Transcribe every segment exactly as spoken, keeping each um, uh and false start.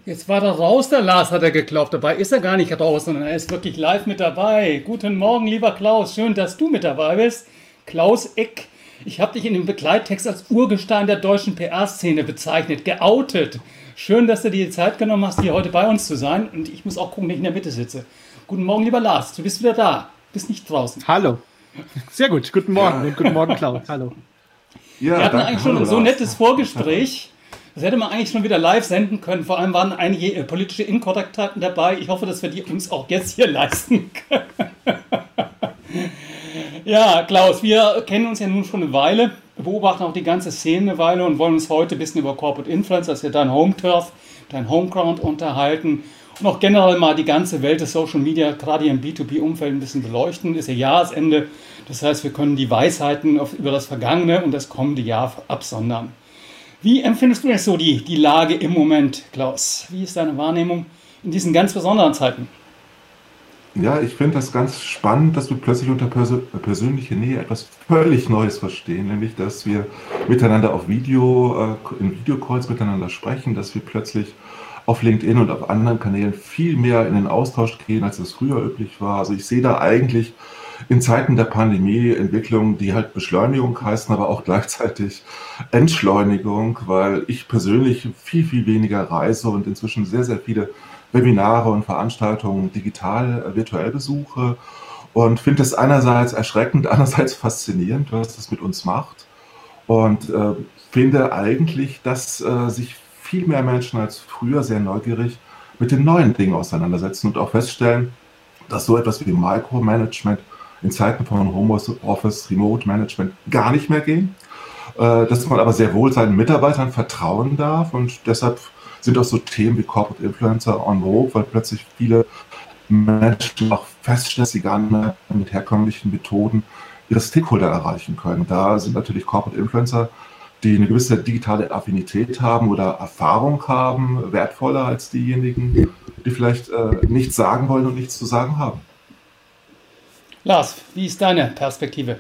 Jetzt war er raus, der Lars hat er geglaubt. Dabei ist er gar nicht raus, sondern er ist wirklich live mit dabei. Guten Morgen, lieber Klaus. Schön, dass du mit dabei bist. Klaus Eck. Ich habe dich in dem Begleittext als Urgestein der deutschen P R-Szene bezeichnet, geoutet. Schön, dass du dir die Zeit genommen hast, hier heute bei uns zu sein. Und ich muss auch gucken, dass ich in der Mitte sitze. Guten Morgen, lieber Lars. Du bist wieder da. Bist nicht draußen. Hallo. Sehr gut. Guten Morgen. Ja. Und guten Morgen, Klaus. Hallo. Ja, Wir hatten danke. eigentlich schon ein so nettes Vorgespräch. Das hätte man eigentlich schon wieder live senden können. Vor allem waren einige äh, politische Inkorrektheiten dabei. Ich hoffe, dass wir die uns auch jetzt hier leisten können. Ja, Klaus, wir kennen uns ja nun schon eine Weile, beobachten auch die ganze Szene eine Weile und wollen uns heute ein bisschen über Corporate Influence, das ist ja dein Home-Turf, dein Homeground unterhalten und auch generell mal die ganze Welt des Social Media, gerade hier im B zwei B-Umfeld ein bisschen beleuchten. Ist ja Jahresende, das heißt, wir können die Weisheiten auf, über das vergangene und das kommende Jahr absondern. Wie empfindest du jetzt so die, die Lage im Moment, Klaus? Wie ist deine Wahrnehmung in diesen ganz besonderen Zeiten? Ja, ich finde das ganz spannend, dass wir plötzlich unter Persö persönlicher Nähe etwas völlig Neues verstehen, nämlich dass wir miteinander auf Video, äh, in Videocalls miteinander sprechen, dass wir plötzlich auf LinkedIn und auf anderen Kanälen viel mehr in den Austausch gehen, als das früher üblich war. Also ich sehe da eigentlich in Zeiten der Pandemie Entwicklungen, die halt Beschleunigung heißen, aber auch gleichzeitig Entschleunigung, weil ich persönlich viel, viel weniger reise und inzwischen sehr, sehr viele Webinare und Veranstaltungen digital, äh, virtuell besuche und finde es einerseits erschreckend, andererseits faszinierend, was das mit uns macht und äh, finde eigentlich, dass äh, sich viel mehr Menschen als früher sehr neugierig mit den neuen Dingen auseinandersetzen und auch feststellen, dass so etwas wie Micromanagement in Zeiten von Homeoffice, Remote Management gar nicht mehr gehen, äh, dass man aber sehr wohl seinen Mitarbeitern vertrauen darf und deshalb sind auch so Themen wie Corporate Influencer en vogue, weil plötzlich viele Menschen auch feststellen, dass sie gar nicht mehr mit herkömmlichen Methoden ihre Stakeholder erreichen können. Da sind natürlich Corporate Influencer, die eine gewisse digitale Affinität haben oder Erfahrung haben, wertvoller als diejenigen, die vielleicht äh, nichts sagen wollen und nichts zu sagen haben. Lars, wie ist deine Perspektive?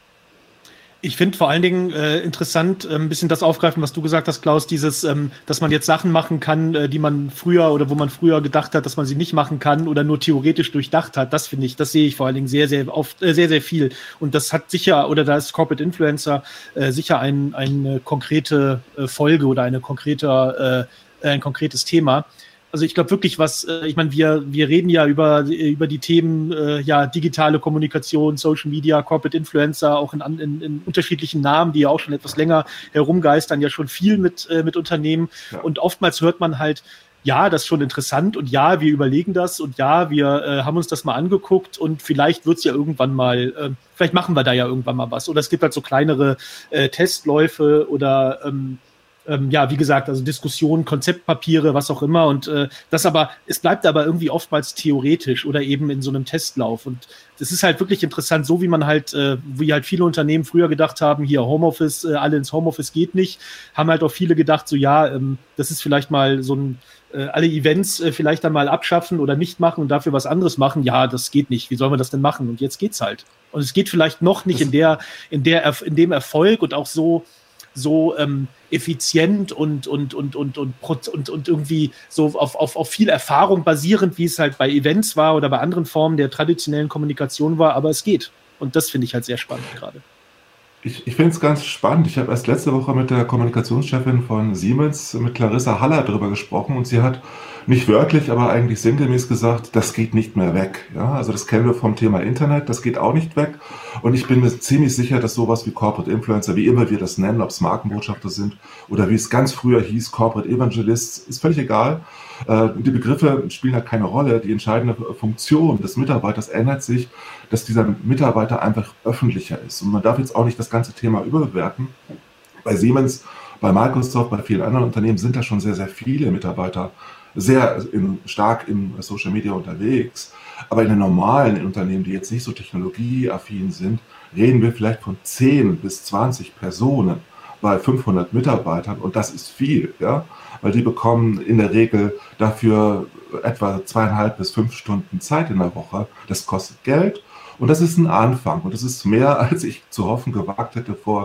Ich finde vor allen Dingen äh, interessant, äh, ein bisschen das aufgreifen, was du gesagt hast, Klaus, dieses, ähm, dass man jetzt Sachen machen kann, äh, die man früher oder wo man früher gedacht hat, dass man sie nicht machen kann oder nur theoretisch durchdacht hat. Das finde ich, das sehe ich vor allen Dingen sehr, sehr oft, äh, sehr, sehr viel. Und das hat sicher, oder da ist Corporate Influencer äh, sicher ein, eine konkrete äh, Folge oder eine konkrete, äh, ein konkretes Thema. Also ich glaube wirklich, was, äh, ich meine, wir wir reden ja über über die Themen äh, ja digitale Kommunikation, Social Media, Corporate Influencer, auch in, in, in unterschiedlichen Namen, die ja auch schon etwas länger herumgeistern, ja schon viel mit äh, mit Unternehmen. Ja. Und oftmals hört man halt, ja, das ist schon interessant und ja, wir überlegen das und ja, wir äh, haben uns das mal angeguckt und vielleicht wird's ja irgendwann mal, äh, vielleicht machen wir da ja irgendwann mal was. Oder es gibt halt so kleinere äh, Testläufe oder ähm, Ähm, ja, wie gesagt, also Diskussionen, Konzeptpapiere, was auch immer und äh, das aber, es bleibt aber irgendwie oftmals theoretisch oder eben in so einem Testlauf und das ist halt wirklich interessant, so wie man halt, äh, wie halt viele Unternehmen früher gedacht haben, hier Homeoffice, äh, alle ins Homeoffice geht nicht, haben halt auch viele gedacht, so ja, ähm, das ist vielleicht mal so ein, äh, alle Events äh, vielleicht dann mal abschaffen oder nicht machen und dafür was anderes machen, ja, das geht nicht, wie soll man das denn machen und jetzt geht's halt und es geht vielleicht noch nicht in der, in der, in dem Erfolg und auch so so ähm, effizient und, und, und, und, und, und, und irgendwie so auf, auf, auf viel Erfahrung basierend, wie es halt bei Events war oder bei anderen Formen der traditionellen Kommunikation war, aber es geht. Und das finde ich halt sehr spannend gerade. Ich, ich finde es ganz spannend. Ich habe erst letzte Woche mit der Kommunikationschefin von Siemens, mit Clarissa Haller, darüber gesprochen und sie hat nicht wörtlich, aber eigentlich sinngemäß gesagt, das geht nicht mehr weg. Ja, also das kennen wir vom Thema Internet, das geht auch nicht weg. Und ich bin mir ziemlich sicher, dass sowas wie Corporate Influencer, wie immer wir das nennen, ob es Markenbotschafter sind oder wie es ganz früher hieß, Corporate Evangelists, ist völlig egal. Äh, die Begriffe spielen halt keine Rolle. Die entscheidende Funktion des Mitarbeiters ändert sich, dass dieser Mitarbeiter einfach öffentlicher ist. Und man darf jetzt auch nicht das ganze Thema überbewerten. Bei Siemens, bei Microsoft, bei vielen anderen Unternehmen sind da schon sehr, sehr viele Mitarbeiter sehr in, stark im Social Media unterwegs. Aber in den normalen Unternehmen, die jetzt nicht so technologieaffin sind, reden wir vielleicht von zehn bis zwanzig Personen bei fünfhundert Mitarbeitern. Und das ist viel, ja, weil die bekommen in der Regel dafür etwa zweieinhalb bis fünf Stunden Zeit in der Woche. Das kostet Geld und das ist ein Anfang. Und das ist mehr, als ich zu hoffen gewagt hätte vor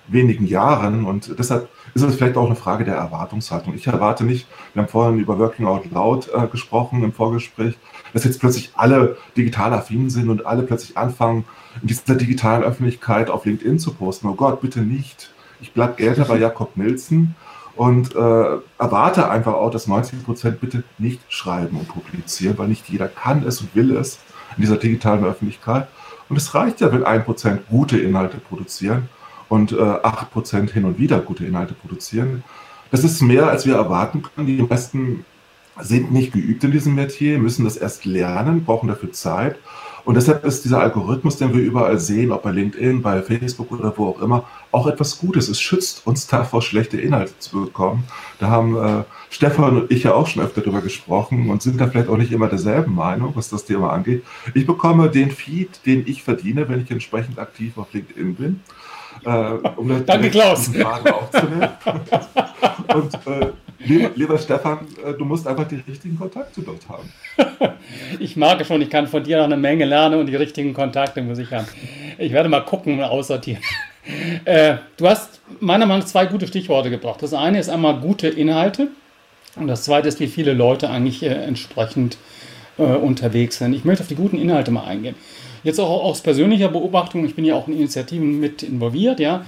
wenigen Jahren und deshalb ist es vielleicht auch eine Frage der Erwartungshaltung. Ich erwarte nicht, wir haben vorhin über Working Out Loud äh, gesprochen im Vorgespräch, dass jetzt plötzlich alle digital affin sind und alle plötzlich anfangen, in dieser digitalen Öffentlichkeit auf LinkedIn zu posten. Oh Gott, bitte nicht. Ich bleibe eher bei Jakob Nielsen und äh, erwarte einfach auch, dass neunzig Prozent bitte nicht schreiben und publizieren, weil nicht jeder kann es und will es in dieser digitalen Öffentlichkeit. Und es reicht ja, wenn ein Prozent gute Inhalte produzieren und äh, acht Prozent hin und wieder gute Inhalte produzieren. Das ist mehr, als wir erwarten können. Die meisten sind nicht geübt in diesem Metier, müssen das erst lernen, brauchen dafür Zeit. Und deshalb ist dieser Algorithmus, den wir überall sehen, ob bei LinkedIn, bei Facebook oder wo auch immer, auch etwas Gutes. Es schützt uns davor, schlechte Inhalte zu bekommen. Da haben äh, Stefan und ich ja auch schon öfter darüber gesprochen und sind da vielleicht auch nicht immer derselben Meinung, was das Thema angeht. Ich bekomme den Feed, den ich verdiene, wenn ich entsprechend aktiv auf LinkedIn bin. Äh, um Danke, Klaus. Frage aufzunehmen. Und äh, lieber, lieber Stefan, äh, du musst einfach die richtigen Kontakte dort haben. Ich mag es schon, ich kann von dir noch eine Menge lernen und die richtigen Kontakte muss ich haben. Ich werde mal gucken und aussortieren. Äh, du hast meiner Meinung nach zwei gute Stichworte gebracht. Das eine ist einmal gute Inhalte und das zweite ist, wie viele Leute eigentlich äh, entsprechend äh, unterwegs sind. Ich möchte auf die guten Inhalte mal eingehen. Jetzt auch aus persönlicher Beobachtung, ich bin ja auch in Initiativen mit involviert, ja.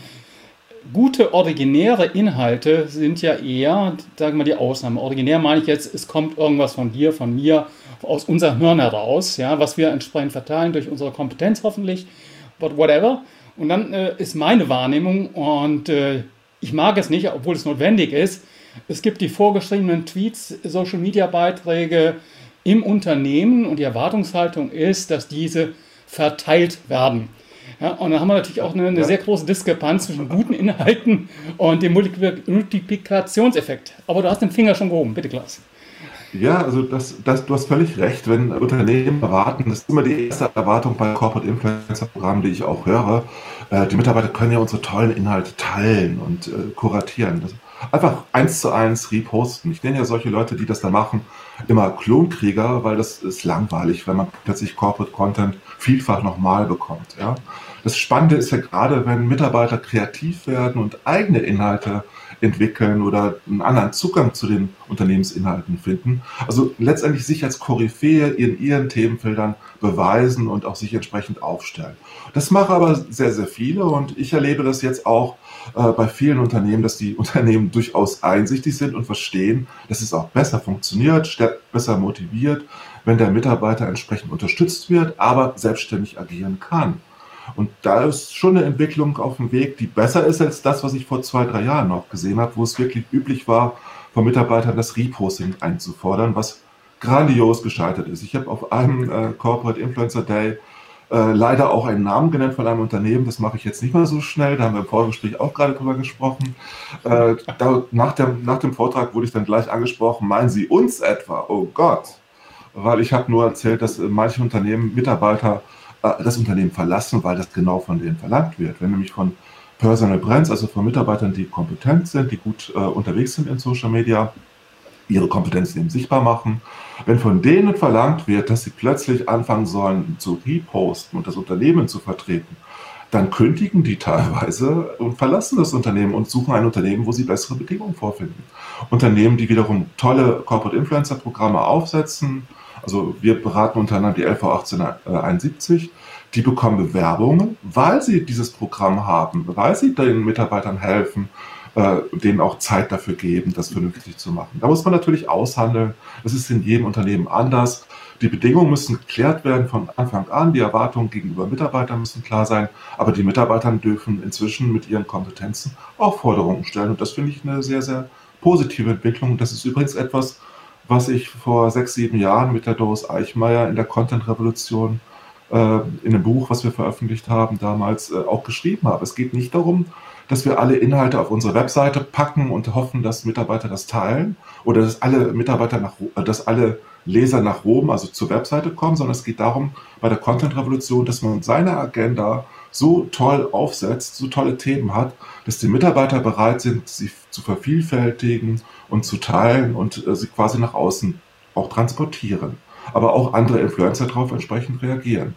Gute originäre Inhalte sind ja eher, sagen wir mal, die Ausnahme. Originär meine ich jetzt, es kommt irgendwas von dir, von mir, aus unserem Hirn heraus, ja, was wir entsprechend verteilen durch unsere Kompetenz hoffentlich, but whatever. Und dann äh, ist meine Wahrnehmung, und äh, ich mag es nicht, obwohl es notwendig ist, es gibt die vorgeschriebenen Tweets, Social-Media-Beiträge im Unternehmen und die Erwartungshaltung ist, dass diese verteilt werden. Ja, und dann haben wir natürlich auch eine, eine sehr große Diskrepanz zwischen guten Inhalten und dem Multiplikationseffekt. Aber du hast den Finger schon gehoben, bitte Klaus. Ja, also das, das, du hast völlig recht, wenn Unternehmen erwarten, das ist immer die erste Erwartung bei Corporate Influencer Programmen, die ich auch höre, äh, die Mitarbeiter können ja unsere tollen Inhalte teilen und äh, kuratieren. Das, einfach eins zu eins reposten. Ich nenne ja solche Leute, die das da machen, immer Klonkrieger, weil das ist langweilig, wenn man plötzlich Corporate Content vielfach nochmal bekommt. Ja? Das Spannende ist ja gerade, wenn Mitarbeiter kreativ werden und eigene Inhalte entwickeln oder einen anderen Zugang zu den Unternehmensinhalten finden. Also letztendlich sich als Koryphäe in ihren Themenfeldern beweisen und auch sich entsprechend aufstellen. Das machen aber sehr, sehr viele und ich erlebe das jetzt auch äh, bei vielen Unternehmen, dass die Unternehmen durchaus einsichtig sind und verstehen, dass es auch besser funktioniert, besser motiviert, wenn der Mitarbeiter entsprechend unterstützt wird, aber selbstständig agieren kann. Und da ist schon eine Entwicklung auf dem Weg, die besser ist als das, was ich vor zwei, drei Jahren noch gesehen habe, wo es wirklich üblich war, von Mitarbeitern das Reposting einzufordern, was grandios gescheitert ist. Ich habe auf einem äh, Corporate Influencer Day äh, leider auch einen Namen genannt von einem Unternehmen, das mache ich jetzt nicht mehr so schnell, da haben wir im Vorgespräch auch gerade drüber gesprochen. Äh, da, nach, dem, nach dem Vortrag wurde ich dann gleich angesprochen, meinen Sie uns etwa? Oh Gott! Weil ich habe nur erzählt, dass äh, manche Unternehmen Mitarbeiter das Unternehmen verlassen, weil das genau von denen verlangt wird. Wenn nämlich von Personal Brands, also von Mitarbeitern, die kompetent sind, die gut äh, unterwegs sind in Social Media, ihre Kompetenzen eben sichtbar machen, wenn von denen verlangt wird, dass sie plötzlich anfangen sollen zu reposten und das Unternehmen zu vertreten, dann kündigen die teilweise und verlassen das Unternehmen und suchen ein Unternehmen, wo sie bessere Bedingungen vorfinden. Unternehmen, die wiederum tolle Corporate Influencer Programme aufsetzen. Also wir beraten unter anderem die L V achtzehnhunderteinundsiebzig, die bekommen Bewerbungen, weil sie dieses Programm haben, weil sie den Mitarbeitern helfen, äh, denen auch Zeit dafür geben, das vernünftig zu machen. Da muss man natürlich aushandeln, das ist in jedem Unternehmen anders. Die Bedingungen müssen geklärt werden von Anfang an, die Erwartungen gegenüber Mitarbeitern müssen klar sein, aber die Mitarbeiter dürfen inzwischen mit ihren Kompetenzen auch Forderungen stellen und das finde ich eine sehr, sehr positive Entwicklung. Das ist übrigens etwas, was ich vor sechs, sieben Jahren mit der Doris Eichmeier in der Content-Revolution äh, in einem Buch, was wir veröffentlicht haben, damals äh, auch geschrieben habe. Es geht nicht darum, dass wir alle Inhalte auf unsere Webseite packen und hoffen, dass Mitarbeiter das teilen oder dass alle Mitarbeiter nach, äh, dass alle Leser nach Rom, also zur Webseite kommen, sondern es geht darum, bei der Content-Revolution, dass man seine Agenda so toll aufsetzt, so tolle Themen hat, dass die Mitarbeiter bereit sind, sie zu vervielfältigen und zu teilen und äh, sie quasi nach außen auch transportieren. Aber auch andere Influencer darauf entsprechend reagieren.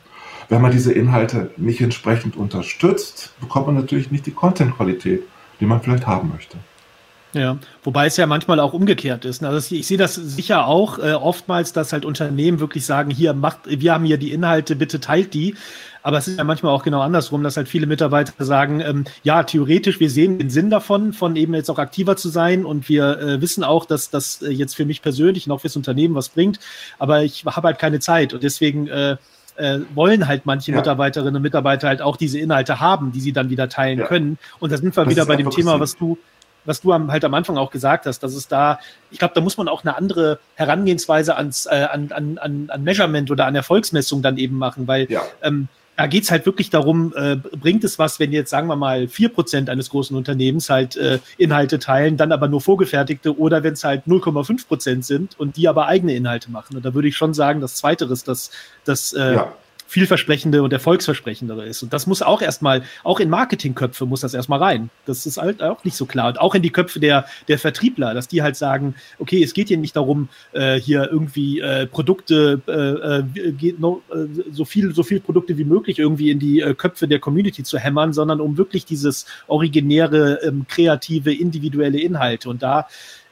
Wenn man diese Inhalte nicht entsprechend unterstützt, bekommt man natürlich nicht die Content-Qualität, die man vielleicht haben möchte. Ja, wobei es ja manchmal auch umgekehrt ist. Also ich sehe das sicher auch äh, oftmals, dass halt Unternehmen wirklich sagen, hier macht, wir haben hier die Inhalte, bitte teilt die. Aber es ist ja manchmal auch genau andersrum, dass halt viele Mitarbeiter sagen, ähm, ja, theoretisch, wir sehen den Sinn davon, von eben jetzt auch aktiver zu sein und wir äh, wissen auch, dass das äh, jetzt für mich persönlich und auch fürs Unternehmen was bringt, aber ich habe halt keine Zeit und deswegen äh, äh, wollen halt manche ja. Mitarbeiterinnen und Mitarbeiter halt auch diese Inhalte haben, die sie dann wieder teilen ja. können. Und da sind wir das wieder bei dem Thema, was du was du am, halt am Anfang auch gesagt hast, dass es da, ich glaube, da muss man auch eine andere Herangehensweise ans, äh, an, an, an, an Measurement oder an Erfolgsmessung dann eben machen, weil ja. ähm, da geht's halt wirklich darum, äh, bringt es was, wenn jetzt, sagen wir mal, vier Prozent eines großen Unternehmens halt äh, Inhalte teilen, dann aber nur vorgefertigte, oder wenn es halt null Komma fünf Prozent sind und die aber eigene Inhalte machen. Und da würde ich schon sagen, dass Zweiteres das, das äh, ja. vielversprechende und erfolgsversprechendere ist. Und das muss auch erstmal, auch in Marketingköpfe muss das erstmal rein. Das ist halt auch nicht so klar. Und auch in die Köpfe der, der Vertriebler, dass die halt sagen, okay, es geht hier nicht darum, äh, hier irgendwie äh, Produkte, äh, geht no, äh, so viel, so viel Produkte wie möglich irgendwie in die äh, Köpfe der Community zu hämmern, sondern um wirklich dieses originäre, ähm, kreative, individuelle Inhalte. Und da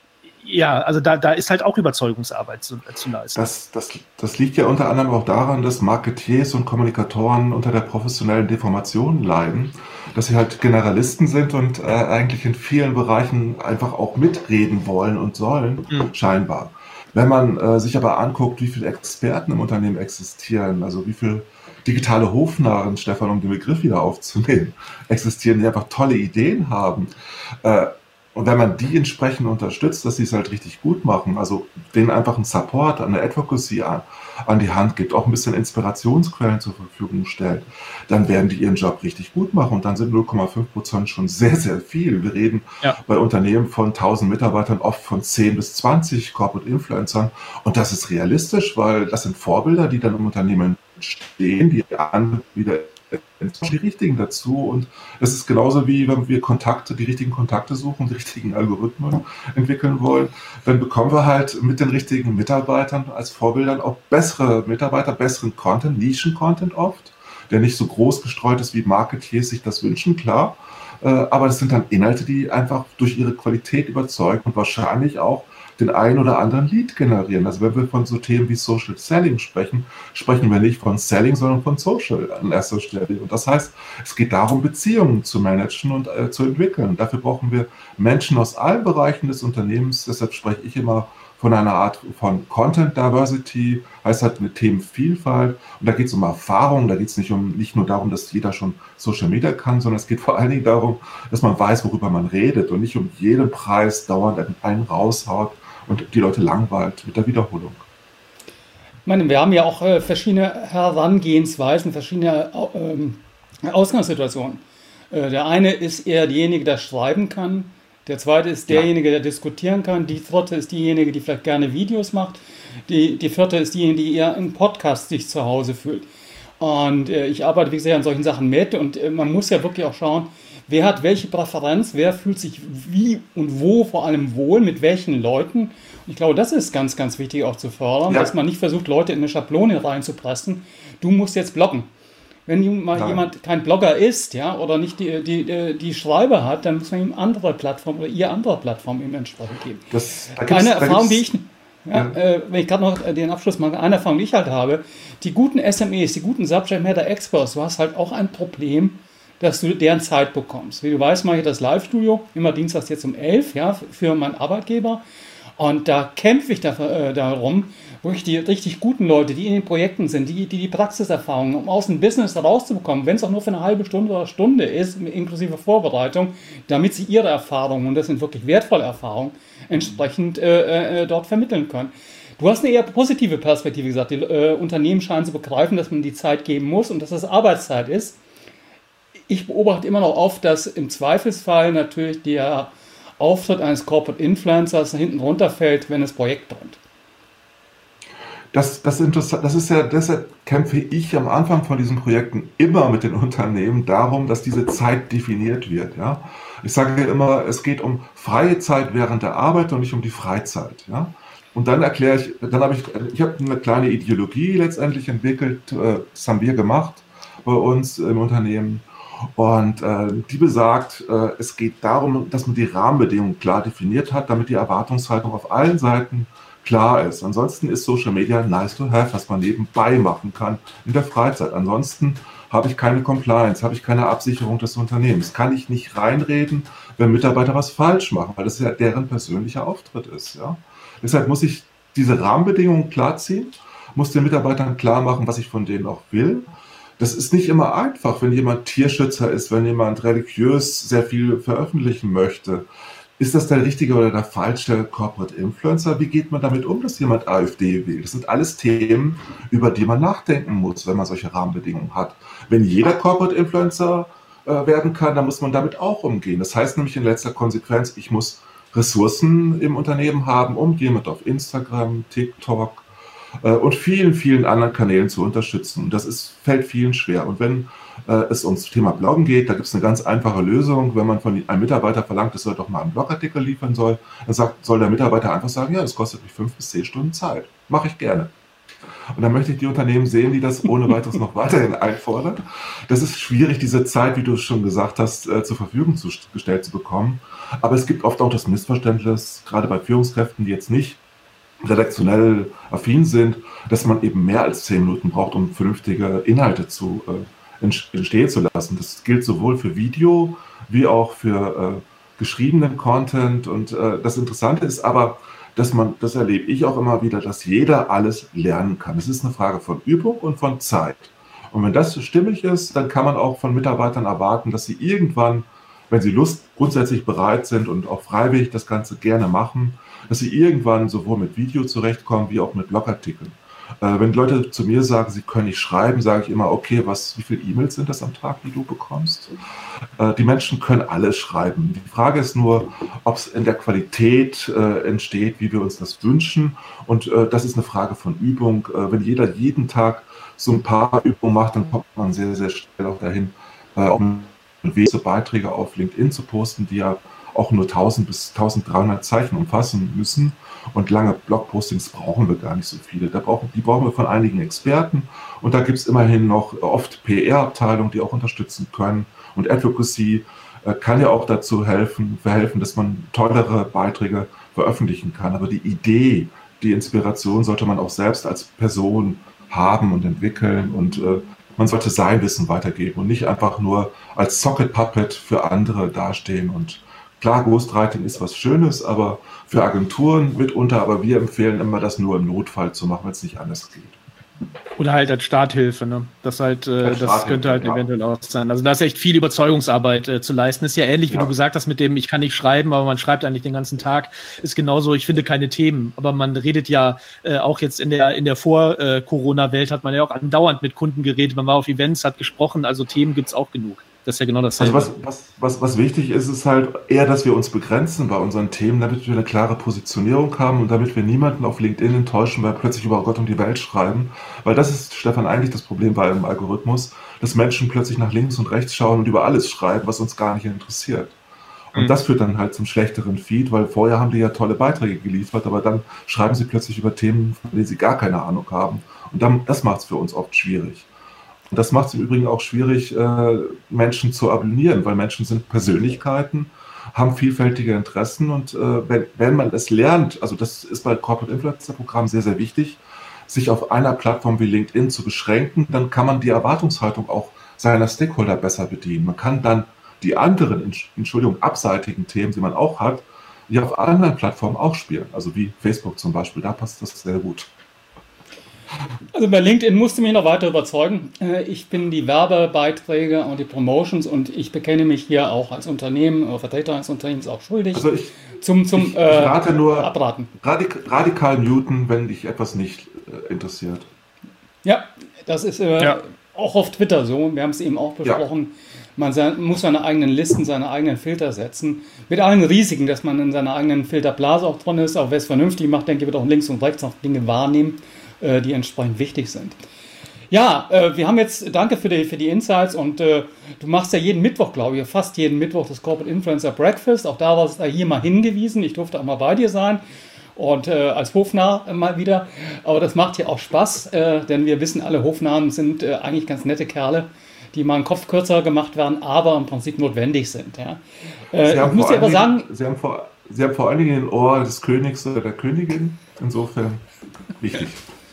Ja, also da, da ist halt auch Überzeugungsarbeit zu, zu leisten. Das, das, das liegt ja unter anderem auch daran, dass Marketeers und Kommunikatoren unter der professionellen Deformation leiden, dass sie halt Generalisten sind und äh, eigentlich in vielen Bereichen einfach auch mitreden wollen und sollen, mhm. scheinbar. Wenn man äh, sich aber anguckt, wie viele Experten im Unternehmen existieren, also wie viele digitale Hofnarren, Stefan, um den Begriff wieder aufzunehmen, existieren, die einfach tolle Ideen haben, äh, und wenn man die entsprechend unterstützt, dass sie es halt richtig gut machen, also denen einfach einen Support, eine Advocacy an, an die Hand gibt, auch ein bisschen Inspirationsquellen zur Verfügung stellt, dann werden die ihren Job richtig gut machen und dann sind null Komma fünf Prozent schon sehr, sehr viel. Wir reden ja. bei Unternehmen von tausend Mitarbeitern oft von zehn bis zwanzig Corporate Influencern und das ist realistisch, weil das sind Vorbilder, die dann im Unternehmen stehen, die anderen wieder die richtigen dazu und es ist genauso wie wenn wir Kontakte, die richtigen Kontakte suchen, die richtigen Algorithmen entwickeln wollen, dann bekommen wir halt mit den richtigen Mitarbeitern als Vorbildern auch bessere Mitarbeiter, besseren Content, Nischen-Content oft, der nicht so groß gestreut ist, wie Marketeers sich das wünschen, klar, aber es sind dann Inhalte, die einfach durch ihre Qualität überzeugen und wahrscheinlich auch den einen oder anderen Lead generieren. Also wenn wir von so Themen wie Social Selling sprechen, sprechen wir nicht von Selling, sondern von Social an erster Stelle. Und das heißt, es geht darum, Beziehungen zu managen und äh, zu entwickeln. Dafür brauchen wir Menschen aus allen Bereichen des Unternehmens. Deshalb spreche ich immer von einer Art von Content Diversity, heißt halt eine Themenvielfalt. Und da geht es um Erfahrung, da geht es nicht um nicht nur darum, dass jeder schon Social Media kann, sondern es geht vor allen Dingen darum, dass man weiß, worüber man redet und nicht um jeden Preis dauernd einen raushaut und die Leute langweilt mit der Wiederholung. Ich meine, wir haben ja auch äh, verschiedene Herangehensweisen, verschiedene äh, Ausgangssituationen. Äh, der eine ist eher derjenige, der schreiben kann. Der zweite ist derjenige, der diskutieren kann. Die dritte ist diejenige, die vielleicht gerne Videos macht. Die, die vierte ist diejenige, die eher im Podcast sich zu Hause fühlt. Und äh, ich arbeite, wie gesagt, an solchen Sachen mit. Und äh, man muss ja wirklich auch schauen, wer hat welche Präferenz, wer fühlt sich wie und wo vor allem wohl, mit welchen Leuten. Und ich glaube, das ist ganz, ganz wichtig auch zu fördern, ja. dass man nicht versucht, Leute in eine Schablone reinzupressen. Du musst jetzt bloggen. Wenn mal jemand kein Blogger ist, ja, oder nicht die, die, die Schreiber hat, dann muss man ihm andere Plattform oder ihr andere Plattform ihm entsprechend geben. Das, da eine Erfahrung, die ich, ja, ja. Äh, wenn ich gerade noch den Abschluss mache, eine Erfahrung, die ich halt habe, die guten S M Es, die guten Subject Matter Experts, du hast halt auch ein Problem, dass du deren Zeit bekommst. Wie du weißt, mache ich das Live-Studio, immer dienstags jetzt um elf, ja, für meinen Arbeitgeber. Und da kämpfe ich da, äh, darum, wirklich die richtig guten Leute, die in den Projekten sind, die die, die Praxiserfahrung, um aus dem Business rauszubekommen, wenn es auch nur für eine halbe Stunde oder Stunde ist, inklusive Vorbereitung, damit sie ihre Erfahrungen, und das sind wirklich wertvolle Erfahrungen, entsprechend äh, äh, dort vermitteln können. Du hast eine eher positive Perspektive gesagt. Die äh, Unternehmen scheinen zu begreifen, dass man die Zeit geben muss und dass das Arbeitszeit ist. Ich beobachte immer noch oft, dass im Zweifelsfall natürlich der Auftritt eines Corporate Influencers hinten runterfällt, wenn das Projekt brennt. Das, das, interessant, das ist ja, deshalb kämpfe ich am Anfang von diesen Projekten immer mit den Unternehmen darum, dass diese Zeit definiert wird. Ja? Ich sage immer, es geht um freie Zeit während der Arbeit und nicht um die Freizeit. Ja? Und dann erkläre ich, dann habe ich, ich habe eine kleine Ideologie letztendlich entwickelt, äh, das haben wir gemacht bei uns im Unternehmen. Und äh, die besagt, äh, es geht darum, dass man die Rahmenbedingungen klar definiert hat, damit die Erwartungshaltung auf allen Seiten klar ist. Ansonsten ist Social Media nice to have, was man nebenbei machen kann in der Freizeit. Ansonsten habe ich keine Compliance, habe ich keine Absicherung des Unternehmens. Kann ich nicht reinreden, wenn Mitarbeiter was falsch machen, weil das ja deren persönlicher Auftritt ist. Ja? Deshalb muss ich diese Rahmenbedingungen klarziehen, muss den Mitarbeitern klar machen, was ich von denen auch will. Das ist nicht immer einfach, wenn jemand Tierschützer ist, wenn jemand religiös sehr viel veröffentlichen möchte. Ist das der richtige oder der falsche Corporate Influencer? Wie geht man damit um, dass jemand AfD wählt? Das sind alles Themen, über die man nachdenken muss, wenn man solche Rahmenbedingungen hat. Wenn jeder Corporate Influencer äh, werden kann, dann muss man damit auch umgehen. Das heißt nämlich in letzter Konsequenz, ich muss Ressourcen im Unternehmen haben, um jemand auf Instagram, TikTok äh, und vielen, vielen anderen Kanälen zu unterstützen. Und das ist, fällt vielen schwer. Und wenn äh, es ums Thema Bloggen geht, da gibt es eine ganz einfache Lösung. Wenn man von einem Mitarbeiter verlangt, dass er doch mal einen Blogartikel liefern soll, dann sagt, soll der Mitarbeiter einfach sagen, ja, das kostet mich fünf bis zehn Stunden Zeit. Mache ich gerne. Und dann möchte ich die Unternehmen sehen, die das ohne weiteres noch weiterhin einfordern. Das ist schwierig, diese Zeit, wie du es schon gesagt hast, äh, zur Verfügung zu, gestellt zu bekommen. Aber es gibt oft auch das Missverständnis, gerade bei Führungskräften, die jetzt nicht redaktionell affin sind, dass man eben mehr als zehn Minuten braucht, um vernünftige Inhalte zu äh, entstehen zu lassen. Das gilt sowohl für Video wie auch für äh, geschriebenen Content. Und äh, das Interessante ist aber, dass man, das erlebe ich auch immer wieder, dass jeder alles lernen kann. Es ist eine Frage von Übung und von Zeit. Und wenn das stimmig ist, dann kann man auch von Mitarbeitern erwarten, dass sie irgendwann, wenn sie Lust grundsätzlich bereit sind und auch freiwillig das Ganze gerne machen, dass sie irgendwann sowohl mit Video zurechtkommen, wie auch mit Blogartikeln. Äh, wenn Leute zu mir sagen, sie können nicht schreiben, sage ich immer, okay, was, wie viele E-Mails sind das am Tag, die du bekommst? Äh, die Menschen können alles schreiben. Die Frage ist nur, ob es in der Qualität äh, entsteht, wie wir uns das wünschen. Und äh, das ist eine Frage von Übung. Äh, wenn jeder jeden Tag so ein paar Übungen macht, dann kommt man sehr, sehr schnell auch dahin, äh, auch Beiträge auf LinkedIn zu posten, die ja auch nur tausend bis tausenddreihundert Zeichen umfassen müssen. Und lange Blogpostings brauchen wir gar nicht so viele. Da brauchen, die brauchen wir von einigen Experten. Und da gibt es immerhin noch oft P R-Abteilungen, die auch unterstützen können. Und Advocacy äh, kann ja auch dazu helfen, verhelfen, dass man tollere Beiträge veröffentlichen kann. Aber die Idee, die Inspiration sollte man auch selbst als Person haben und entwickeln. Und äh, man sollte sein Wissen weitergeben und nicht einfach nur als Socket Puppet für andere dastehen. Und klar, Ghostwriting ist was Schönes, aber für Agenturen mitunter, aber wir empfehlen immer, das nur im Notfall zu machen, wenn es nicht anders geht. Oder halt als Starthilfe, ne? Das halt, äh, Als das Starthilfe, könnte halt ja. eventuell auch sein. Also da ist echt viel Überzeugungsarbeit äh, zu leisten. Ist ja ähnlich, wie Ja. du gesagt hast, mit dem, ich kann nicht schreiben, aber man schreibt eigentlich den ganzen Tag. Ist genauso, ich finde keine Themen. Aber man redet ja äh, auch jetzt in der, in der Vor-Corona-Welt hat man ja auch andauernd mit Kunden geredet. Man war auf Events, hat gesprochen, also Themen gibt's auch genug. Das ist ja genau dasselbe. Also was, was, was, was wichtig ist, ist halt eher, dass wir uns begrenzen bei unseren Themen, damit wir eine klare Positionierung haben und damit wir niemanden auf LinkedIn enttäuschen, weil plötzlich über Gott und die Welt schreiben. Weil das ist, Stefan, eigentlich das Problem bei einem Algorithmus, dass Menschen plötzlich nach links und rechts schauen und über alles schreiben, was uns gar nicht interessiert. Und Mhm. das führt dann halt zum schlechteren Feed, weil vorher haben die ja tolle Beiträge geliefert, aber dann schreiben sie plötzlich über Themen, von denen sie gar keine Ahnung haben. Und dann, das macht es für uns oft schwierig. Und das macht es im Übrigen auch schwierig, äh, Menschen zu abonnieren, weil Menschen sind Persönlichkeiten, haben vielfältige Interessen und äh, wenn, wenn man es lernt, also das ist bei Corporate Influencer Programmen sehr, sehr wichtig, sich auf einer Plattform wie LinkedIn zu beschränken, dann kann man die Erwartungshaltung auch seiner Stakeholder besser bedienen. Man kann dann die anderen, Entschuldigung, abseitigen Themen, die man auch hat, ja auf anderen Plattformen auch spielen, also wie Facebook zum Beispiel, da passt das sehr gut. Also bei LinkedIn musste mich noch weiter überzeugen. Äh, Ich bin die Werbebeiträge und die Promotions und ich bekenne mich hier auch als Unternehmen oder Vertreter eines Unternehmens auch schuldig Also ich, zum, zum ich, ich äh, rate nur Abraten. radik radikal muten, wenn dich etwas nicht äh, interessiert. Ja, das ist äh, Ja. auch auf Twitter so. Wir haben es eben auch besprochen. Man se- muss seine eigenen Listen, seine eigenen Filter setzen. Mit allen Risiken, dass man in seiner eigenen Filterblase auch drin ist. Auch wer es vernünftig macht, denke ich, wird auch links und rechts noch Dinge wahrnehmen, äh, die entsprechend wichtig sind. Ja, äh, wir haben jetzt, danke für die, für die Insights und äh, du machst ja jeden Mittwoch, glaube ich, fast jeden Mittwoch das Corporate Influencer Breakfast. Auch da war es da hier mal hingewiesen. Ich durfte auch mal bei dir sein. und äh, als Hofnarr äh, mal wieder. Aber das macht ja auch Spaß, äh, denn wir wissen alle, Hofnarren sind äh, eigentlich ganz nette Kerle, die mal einen Kopf kürzer gemacht werden, aber im Prinzip notwendig sind. Ja. Äh, ich muss dir aber sagen... Sie haben, vor, Sie haben vor allen Dingen ein Ohr des Königs oder der Königin, insofern wichtig.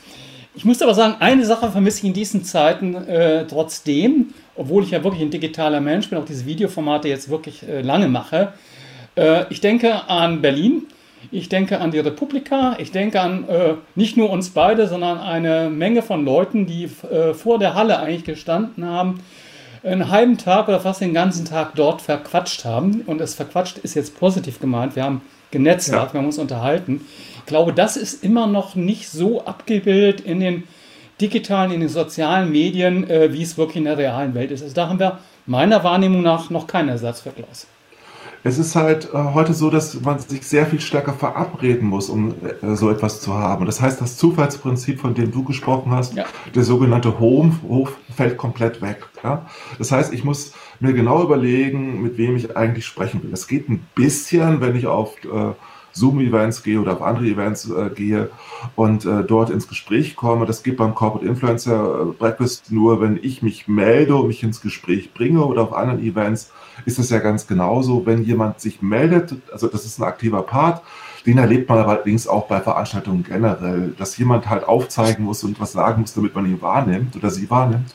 Ich muss aber sagen, eine Sache vermisse ich in diesen Zeiten äh, trotzdem, obwohl ich ja wirklich ein digitaler Mensch bin, auch diese Videoformate jetzt wirklich äh, lange mache. Äh, ich denke an Berlin, ich denke an die Republika, ich denke an äh, nicht nur uns beide, sondern eine Menge von Leuten, die äh, vor der Halle eigentlich gestanden haben, einen halben Tag oder fast den ganzen Tag dort verquatscht haben. Und das verquatscht ist jetzt positiv gemeint. Wir haben genetzwerkt, ja. Wir haben uns unterhalten. Ich glaube, das ist immer noch nicht so abgebildet in den digitalen, in den sozialen Medien, äh, wie es wirklich in der realen Welt ist. Also da haben wir meiner Wahrnehmung nach noch keinen Ersatz für Klaus. Es ist halt äh, heute so, dass man sich sehr viel stärker verabreden muss, um äh, so etwas zu haben. Das heißt, das Zufallsprinzip, von dem du gesprochen hast, ja. der sogenannte Home, Hof, fällt komplett weg. Ja? Das heißt, ich muss mir genau überlegen, mit wem ich eigentlich sprechen will. Das geht ein bisschen, wenn ich auf äh, Zoom-Events gehe oder auf andere Events äh, gehe und äh, dort ins Gespräch komme. Das geht beim Corporate Influencer Breakfast nur, wenn ich mich melde und mich ins Gespräch bringe, oder auf anderen Events ist es ja ganz genauso, wenn jemand sich meldet, also das ist ein aktiver Part, den erlebt man allerdings auch bei Veranstaltungen generell, dass jemand halt aufzeigen muss und was sagen muss, damit man ihn wahrnimmt oder sie wahrnimmt.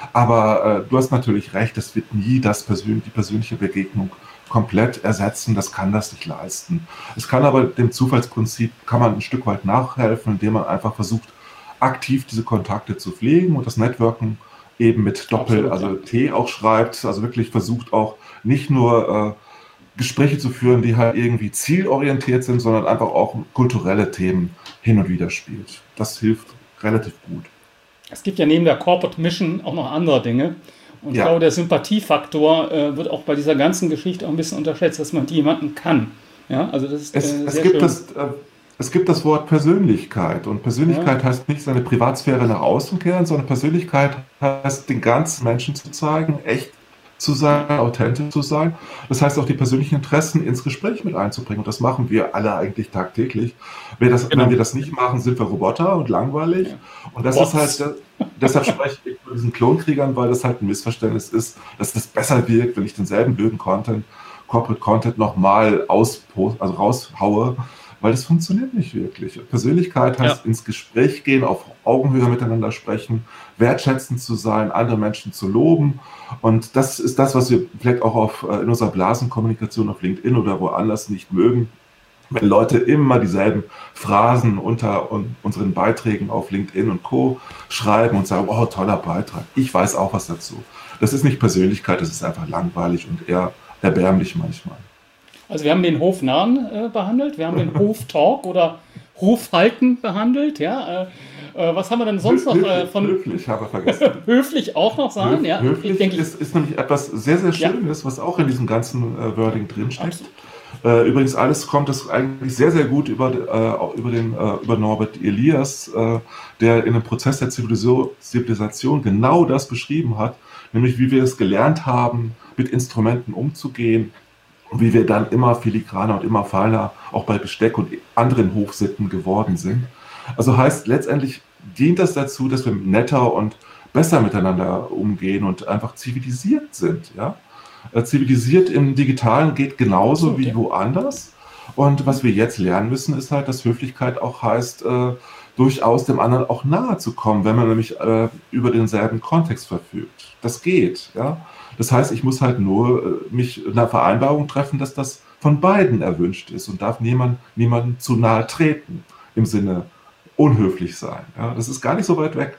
Aber äh, du hast natürlich recht, es wird nie das persön- die persönliche Begegnung komplett ersetzen, das kann das nicht leisten. Es kann aber dem Zufallsprinzip, kann man ein Stück weit nachhelfen, indem man einfach versucht, aktiv diese Kontakte zu pflegen und das Networken eben mit Doppel, also T auch schreibt, also wirklich versucht auch nicht nur äh, Gespräche zu führen, die halt irgendwie zielorientiert sind, sondern einfach auch kulturelle Themen hin und wieder spielt. Das hilft relativ gut. Es gibt ja neben der Corporate Mission auch noch andere Dinge. Und ja. ich glaube, der Sympathiefaktor äh, wird auch bei dieser ganzen Geschichte auch ein bisschen unterschätzt, dass man jemanden kann. Ja, also das ist, äh, es, sehr es, gibt schön. das, äh, es gibt das Wort Persönlichkeit. Und Persönlichkeit ja. heißt nicht seine Privatsphäre nach außen kehren, sondern Persönlichkeit heißt, den ganzen Menschen zu zeigen, echt zu sein, authentisch zu sein. Das heißt auch, die persönlichen Interessen ins Gespräch mit einzubringen. Und das machen wir alle eigentlich tagtäglich. Wenn, das, genau. wenn wir das nicht machen, sind wir Roboter und langweilig. Ja. Und das Bots. ist halt, deshalb spreche ich von diesen Klonkriegern, weil das halt ein Missverständnis ist, dass das besser wirkt, wenn ich denselben blöden Content, Corporate Content nochmal auspost, also raushaue, weil das funktioniert nicht wirklich. Persönlichkeit heißt ja. ins Gespräch gehen, auf Augenhöhe miteinander sprechen, wertschätzend zu sein, andere Menschen zu loben. Und das ist das, was wir vielleicht auch auf, in unserer Blasenkommunikation auf LinkedIn oder woanders nicht mögen. Wenn Leute immer dieselben Phrasen unter unseren Beiträgen auf LinkedIn und Co. schreiben und sagen, oh, toller Beitrag, ich weiß auch was dazu. Das ist nicht Persönlichkeit, das ist einfach langweilig und eher erbärmlich manchmal. Also wir haben den Hofnarren äh, behandelt, wir haben den Hoftalk oder Hofhalten behandelt, ja. Äh, äh, was haben wir denn sonst noch äh, von... Höflich, habe ich vergessen. Höflich auch noch sagen, Höf, ja. Höflich ich denke, ist, ist nämlich etwas sehr, sehr Schönes, ja. was auch in diesem ganzen äh, Wording drinsteckt. Äh, übrigens, alles kommt es eigentlich sehr, sehr gut über, äh, über, den, äh, über Norbert Elias, äh, der in dem Prozess der Zivilisation genau das beschrieben hat, nämlich wie wir es gelernt haben, mit Instrumenten umzugehen, und wie wir dann immer filigraner und immer feiner auch bei Besteck und anderen Hofsitten geworden sind. Also heißt, letztendlich dient das dazu, dass wir netter und besser miteinander umgehen und einfach zivilisiert sind. Ja? Zivilisiert im Digitalen geht genauso okay. wie woanders. Und was wir jetzt lernen müssen, ist halt, dass Höflichkeit auch heißt, äh, durchaus dem anderen auch nahe zu kommen, wenn man nämlich äh, über denselben Kontext verfügt. Das geht, ja. Das heißt, ich muss halt nur äh, mich in einer Vereinbarung treffen, dass das von beiden erwünscht ist und darf niemand, niemandem zu nahe treten, im Sinne unhöflich sein. Ja. Das ist gar nicht so weit weg.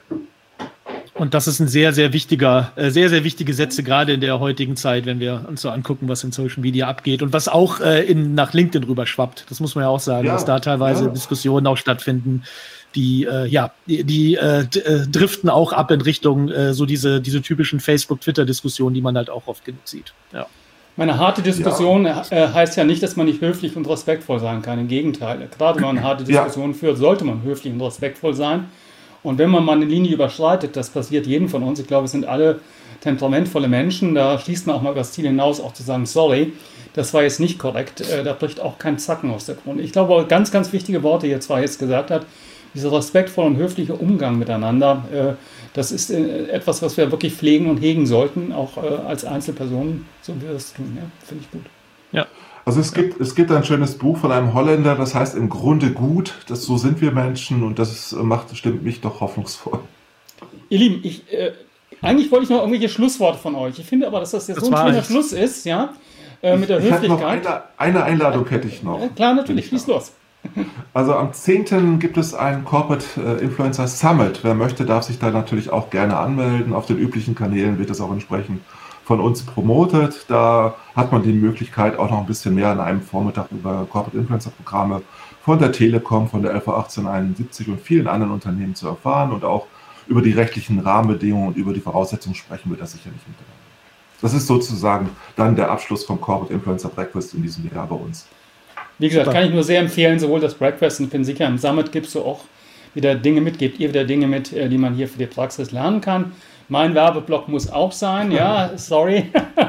Und das ist ein sehr, sehr wichtiger, äh, sehr, sehr wichtige Sätze, gerade in der heutigen Zeit, wenn wir uns so angucken, was in Social Media abgeht und was auch äh, in, nach LinkedIn rüber schwappt. Das muss man ja auch sagen, ja, dass da teilweise ja. Diskussionen auch stattfinden, die, äh, ja, die, die äh, driften auch ab in Richtung äh, so diese, diese typischen Facebook-Twitter-Diskussionen, die man halt auch oft genug sieht. Ja. Meine harte Diskussion ja. äh, heißt ja nicht, dass man nicht höflich und respektvoll sein kann. Im Gegenteil. Gerade wenn man eine harte Diskussion ja. führt, sollte man höflich und respektvoll sein. Und wenn man mal eine Linie überschreitet, das passiert jedem von uns, ich glaube, es sind alle temperamentvolle Menschen, da schließt man auch mal über das Ziel hinaus, auch zu sagen, sorry, das war jetzt nicht korrekt, äh, da bricht auch kein Zacken aus der Krone. Ich glaube, ganz, ganz wichtige Worte hier zwar jetzt gesagt hat, dieser respektvolle und höfliche Umgang miteinander, äh, das ist äh, etwas, was wir wirklich pflegen und hegen sollten, auch äh, als Einzelpersonen, so wie wir das tun. Ja, finde ich gut. Ja. Also es gibt, es gibt ein schönes Buch von einem Holländer, das heißt im Grunde gut, das so sind wir Menschen und das macht, stimmt mich doch hoffnungsvoll. Ihr Lieben, ich, äh, eigentlich wollte ich noch irgendwelche Schlussworte von euch. Ich finde aber, dass das jetzt Das so ein war schöner es. Schluss ist, ja, äh, mit der Ich hätte noch Höflichkeit. eine, eine Einladung hätte ich noch. Ja, klar, natürlich, schieß los. Also am zehnten gibt es ein Corporate äh, Influencer Summit. Wer möchte, darf sich da natürlich auch gerne anmelden. Auf den üblichen Kanälen wird es auch entsprechend von uns promotet. Da hat man die Möglichkeit, auch noch ein bisschen mehr an einem Vormittag über Corporate Influencer Programme von der Telekom, von der L V achtzehnhunderteinundsiebzig und vielen anderen Unternehmen zu erfahren und auch über die rechtlichen Rahmenbedingungen und über die Voraussetzungen sprechen wir da sicherlich miteinander. Das ist sozusagen dann der Abschluss vom Corporate Influencer Breakfast in diesem Jahr bei uns. Wie gesagt, Super. kann ich nur sehr empfehlen, sowohl das Breakfast und ich bin sicher, im Summit gibst du auch wieder Dinge mit, gebt ihr wieder Dinge mit, die man hier für die Praxis lernen kann. Mein Werbeblock muss auch sein, ja, sorry,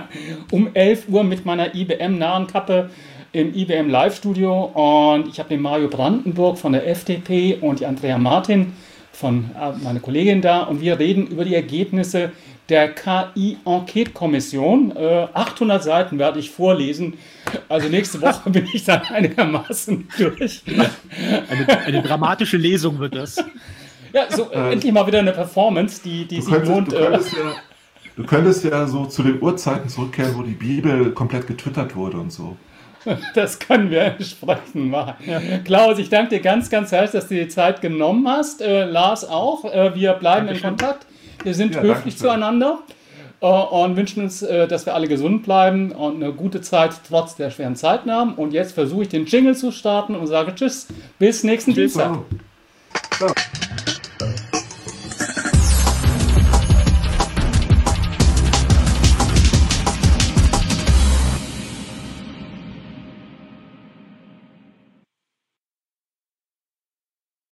um elf Uhr mit meiner I B M-Narrenkappe im I B M Live-Studio und ich habe den Mario Brandenburg von der F D P und die Andrea Martin von äh, meiner Kollegin da und wir reden über die Ergebnisse der K I-Enquete-Kommission. Äh, achthundert Seiten werde ich vorlesen, also nächste Woche bin ich dann einigermaßen durch. Eine, eine dramatische Lesung wird das. Ja, so äh, endlich mal wieder eine Performance, die, die Du sich könntest, lohnt. du, Äh, könntest ja, du könntest ja so zu den Urzeiten zurückkehren, wo die Bibel komplett getwittert wurde und so. das können wir entsprechend machen. Ja. Klaus, ich danke dir ganz, ganz herzlich, dass du dir die Zeit genommen hast. Äh, Lars auch. Äh, wir bleiben Dankeschön. in Kontakt. Wir sind Ja, höflich Dankeschön. zueinander äh, und wünschen uns, äh, dass wir alle gesund bleiben und eine gute Zeit trotz der schweren Zeiten haben. Und jetzt versuche ich den Jingle zu starten und sage Tschüss, bis nächsten Tschüss. Dienstag. So. So.